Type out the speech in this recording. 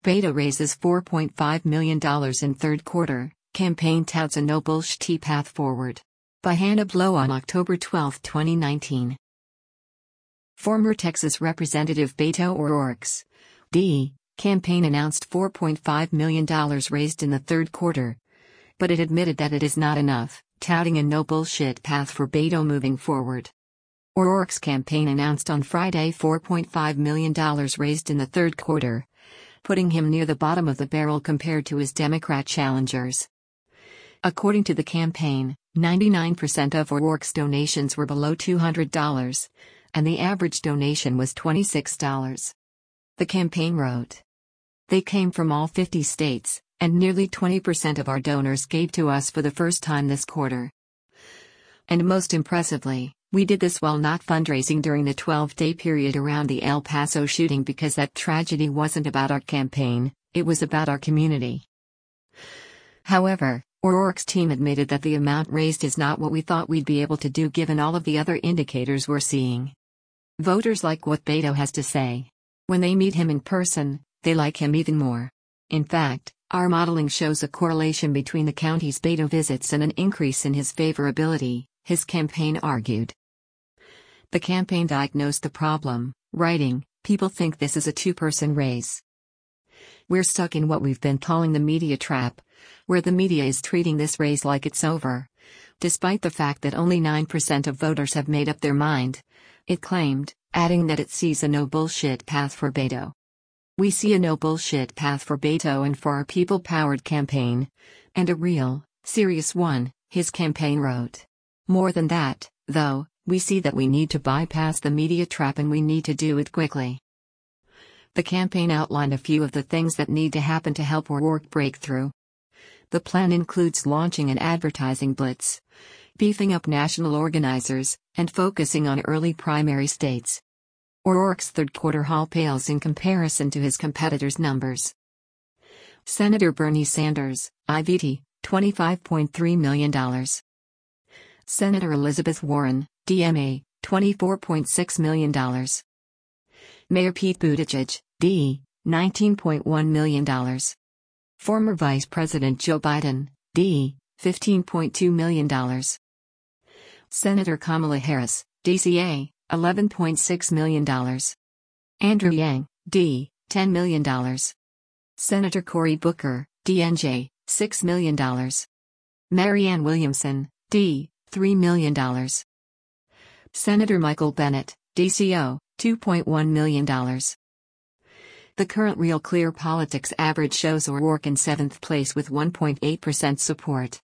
Beto raises $4.5 million in third quarter, campaign touts a no bullshit path forward. By Hannah Blow on October 12, 2019. Former Texas Representative Beto O'Rourke's D. campaign announced $4.5 million raised in the third quarter. But it admitted that it is not enough, touting a no bullshit path for Beto moving forward. O'Rourke's campaign announced on Friday $4.5 million raised in the third quarter, putting him near the bottom of the barrel compared to his Democrat challengers. According to the campaign, 99% of O'Rourke's donations were below $200, and the average donation was $26. The campaign wrote, "They came from all 50 states, and nearly 20% of our donors gave to us for the first time this quarter. And most impressively, we did this while not fundraising during the 12-day period around the El Paso shooting because that tragedy wasn't about our campaign, it was about our community." However, O'Rourke's team admitted that the amount raised is not what we thought we'd be able to do given all of the other indicators we're seeing. Voters like what Beto has to say. When they meet him in person, they like him even more. In fact, our modeling shows a correlation between the counties Beto visits and an increase in his favorability, his campaign argued. The campaign diagnosed the problem, writing, "People think this is a two-person race. We're stuck in what we've been calling the media trap, where the media is treating this race like it's over. Despite the fact that only 9% of voters have made up their mind," it claimed, adding that it sees a no-bullshit path for Beto. "We see a no-bullshit path for Beto and for our people-powered campaign. And a real, serious one," his campaign wrote. "More than that, though, we see that we need to bypass the media trap and we need to do it quickly." The campaign outlined a few of the things that need to happen to help O'Rourke break through. The plan includes launching an advertising blitz, beefing up national organizers, and focusing on early primary states. O'Rourke's third quarter haul pales in comparison to his competitors' numbers. Senator Bernie Sanders, IVT, $25.3 million. Senator Elizabeth Warren, DMA, $24.6 million. Mayor Pete Buttigieg, D, $19.1 million. Former Vice President Joe Biden, D, $15.2 million. Senator Kamala Harris, DCA, $11.6 million. Andrew Yang, D, $10 million. Senator Cory Booker, DNJ, $6 million. Marianne Williamson, D, $3 million. Senator Michael Bennet, DCO, $2.1 million. The current Real Clear Politics average shows O'Rourke in 7th place with 1.8% support.